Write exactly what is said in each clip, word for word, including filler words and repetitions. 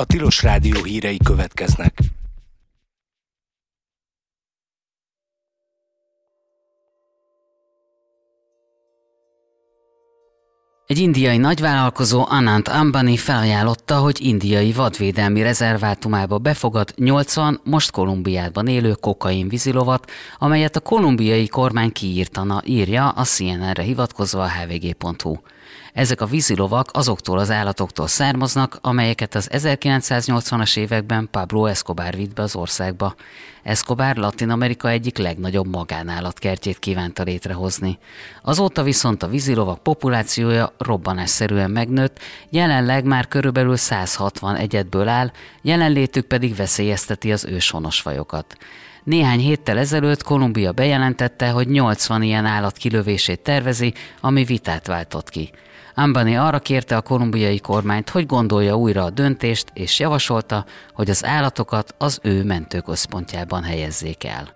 A Tilos Rádió hírei következnek. Egy indiai nagyvállalkozó, Anant Ambani felajánlotta, hogy indiai vadvédelmi rezervátumába befogad nyolcvan most Kolumbiában élő kokain vízilovat, amelyet a kolumbiai kormány kiírtana, írja a C N N-re hivatkozva a H V G pont Hu. Ezek a vízilovak azoktól az állatoktól származnak, amelyeket az ezerkilencszáznyolcvanas években Pablo Escobar vitt be az országba. Escobar Latin-Amerika egyik legnagyobb magánállatkertjét kívánta létrehozni. Azóta viszont a vízilovak populációja robbanásszerűen megnőtt, jelenleg már körülbelül száz hatvan egyedből áll, jelenlétük pedig veszélyezteti az őshonos fajokat. Néhány héttel ezelőtt Kolumbia bejelentette, hogy nyolcvan ilyen állat kilövését tervezi, ami vitát váltott ki. Ambani arra kérte a kolumbiai kormányt, hogy gondolja újra a döntést, és javasolta, hogy az állatokat az ő mentőközpontjában helyezzék el.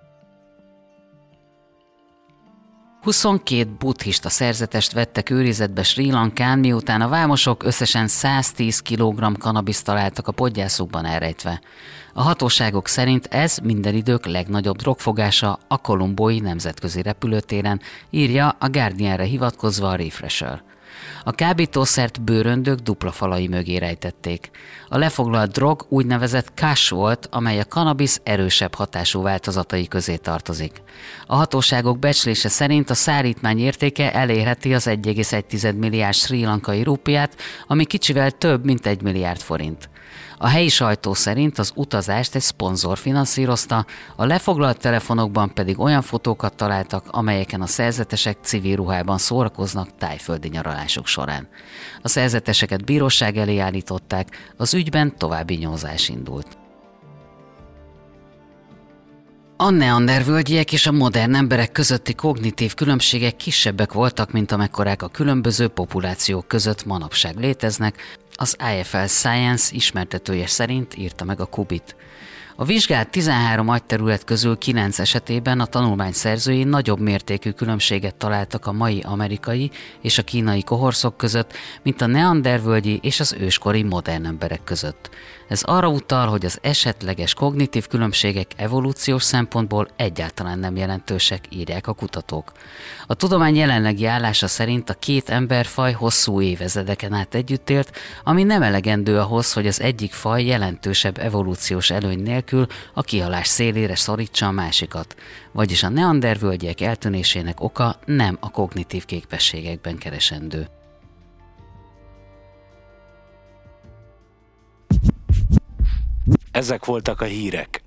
huszonkét buddhista szerzetest vettek őrizetbe Srí Lankán, miután a vámosok összesen száztíz kilogramm kanabiszt találtak a podgyászukban elrejtve. A hatóságok szerint ez minden idők legnagyobb drogfogása a kolumbói nemzetközi repülőtéren, írja a Guardianre hivatkozva a Refresher. A kábítószert bőröndök dupla falai mögé rejtették. A lefoglalt drog úgynevezett kush volt, amely a kannabisz erősebb hatású változatai közé tartozik. A hatóságok becslése szerint a szállítmány értéke elérheti az egy egész egy milliárd srí lankai rúpiát, ami kicsivel több, mint egy milliárd forint. A helyi sajtó szerint az utazást egy szponzor finanszírozta, a lefoglalt telefonokban pedig olyan fotókat találtak, amelyeken a szerzetesek civil ruhában szórakoznak tájföldi nyaralások során. A szerzeteseket bíróság elé állították, az ügyben további nyomozás indult. A neandervölgyiek és a modern emberek közötti kognitív különbségek kisebbek voltak, mint amekkorák a különböző populációk között manapság léteznek, az I F L Science ismertetője szerint írta meg a Kubit. A vizsgált tizenhárom agyterület közül kilenc esetében a tanulmány szerzői nagyobb mértékű különbséget találtak a mai amerikai és a kínai kohorszok között, mint a neandervölgyi és az őskori modern emberek között. Ez arra utal, hogy az esetleges kognitív különbségek evolúciós szempontból egyáltalán nem jelentősek, írják a kutatók. A tudomány jelenlegi állása szerint a két emberfaj hosszú évezredeken át együtt élt, ami nem elegendő ahhoz, hogy az egyik faj jelentősebb evolúciós előny nélkül a kihalás szélére szorítsa a másikat. Vagyis a neandervölgyiek eltűnésének oka nem a kognitív képességekben keresendő. Ezek voltak a hírek.